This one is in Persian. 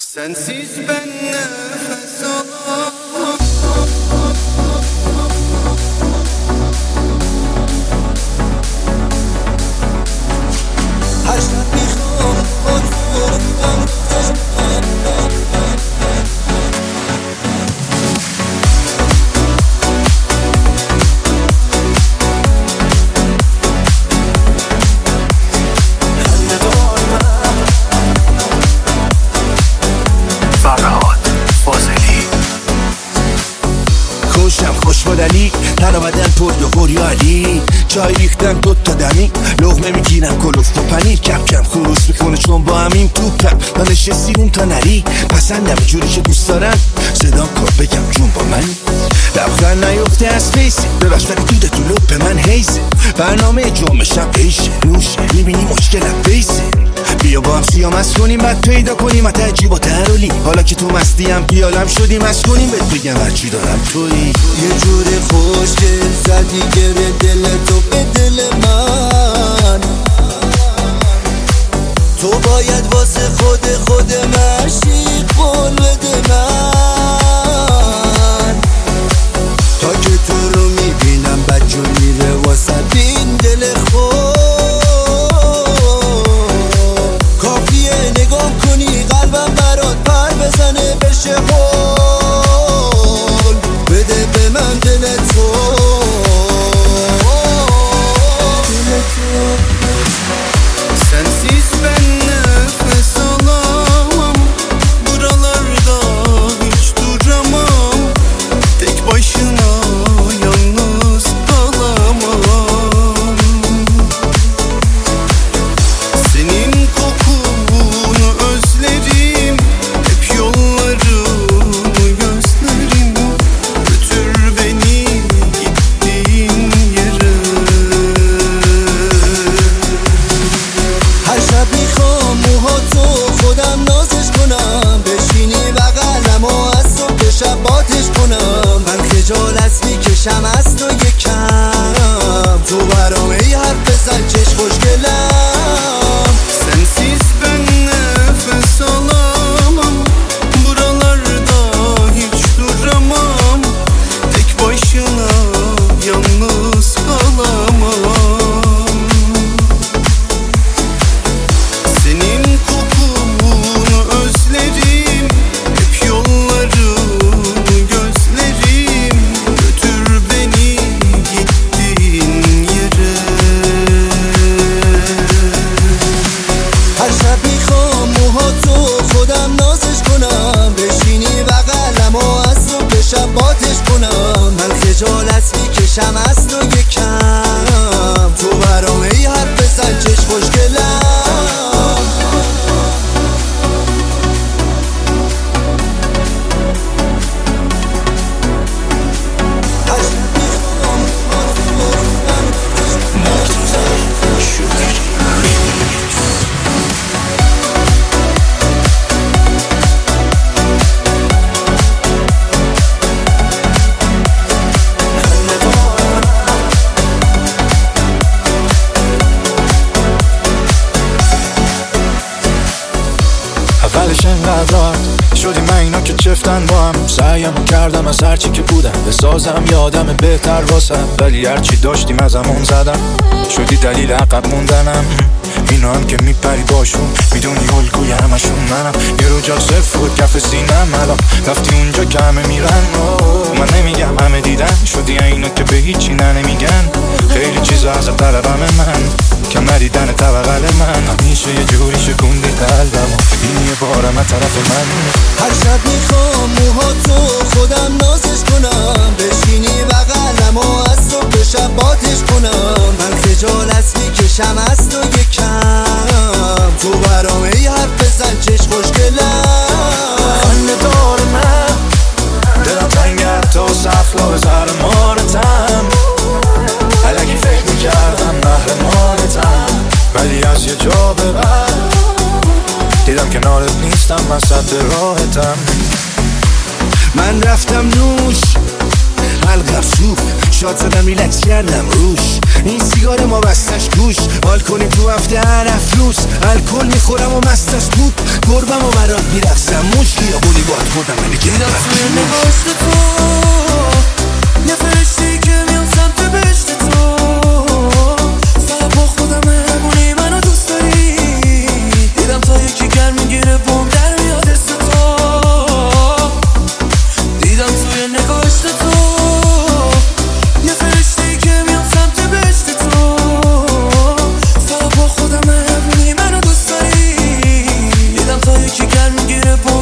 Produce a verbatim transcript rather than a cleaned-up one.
Sensiz ben nefes alamam. Her şart میخوام خودم خوشبادلی تن بدن پر یا گریالی چای ریختم دوتا دمی لغمه میگیرم کلوفت و پنیر کم کم خروس میکنه چون با همین توپم تا نشستی اون تا نری پسندم جوری که دوست دارم صدام کار بگم جون با من لبخند نیفته از فیسی ببخش ولی توده تو لپ من حیزه برنامه جمعه شب عیشه نوشه میبینی مشکلم بیسه بیا با هم سیامز کنیم بعد پیدا کنیم حتی عجیب و ترولی حالا که تو مستیم پیالم شدیم از کنیم بهت بگم هرچی دارم توی یه جوری خوشگل زدی گره دل تو به دل من تو باید واسه خود خود مشی قول بده من تا که تو رو میبینم بجو میره واسه این دل خود کافیه نگاه کنی قلبم برات پر بزنه بشه حال بده به من دل تو Sensiz ben nefes alamam. Buralarda hiç duramam. Tek başına yalnız kalamam. Senin kokunu özlerim. Hep yollarımı gözlerim. Götür beni gittiğin yere. هر شب میخوام موهاتو خودم نازش کنم بشینی بغلم و از صبح شب باتش کنم من خجالت میکشم از تو یکم تو برام ای حرف بزن چش خوشگلم Sensiz ben nefes alamam. Buralarda hiç duramam. Tek başına yalnız kalamam. Senin kokunu özlerim. Hep yollarımı gözlerim. Götür beni gittiğin yere. هر شب میخوام موهاتو خودم نازش کنم بشینی بغلم و از صبح شب باتش کنم من خجالت میکشم از تو یکم تو برام ای حرف بزن چش خوشگلم هر شب میخوام اولش انقدر راحت شدیم من اینا که چفتن با هم سعیمو کردم از هرچی که بودم بسازم یادم بهتر واسم ولی هرچی داشتیم از همون زدم شدی دلیل عقب موندنم اینا هم که میپری باشون میدونی الگوی همشون منم یه رو جا صفر و کف سینم الان رفتی اونجا که همه میرن من نمیگم همه دیدن شدی اینا که به هیچی نه نمیگن خیلی چیزا از طلبم من که ندیدن طبقل من همیشه یه جوری شکوندی قلبم این یه بارم از طرف من هر شب میخوام موهاتو خودم نازش کنم بشینی بغلم و از صبح شب باتش کنم من خجالت میکشم از تو یکم تو برام ای حرف بزن چش خوشگلم خنده دار من دلم تنگر تا سخلا به زرمانتم الگی فکر میکردم محرمانتم ولی از یه جا به بعد دیدم کنارت نیستم من سد راحتم من رفتم نوش حلقم سوخ شاد زدم ریلکس کردم روش این سیگار ما بستش گوش حال کنیم تو هفته هر افروز الکل میخورم و مست از توپ گربم و برات میرقصم موش دیدم توی نگاشت تو یه فرشتی که میاد سمت بهشت تو فقط با خودم مهربونی منو دوست داری دیدم تا یکی گرم میگیره بوم در میاد حس تو دیدم توی نگاشت تو یه فرشتی که میاد سمت بهشت تو فقط با خودم مهربونی منو دوست داری دیدم تا یکی گرم میگیره بوم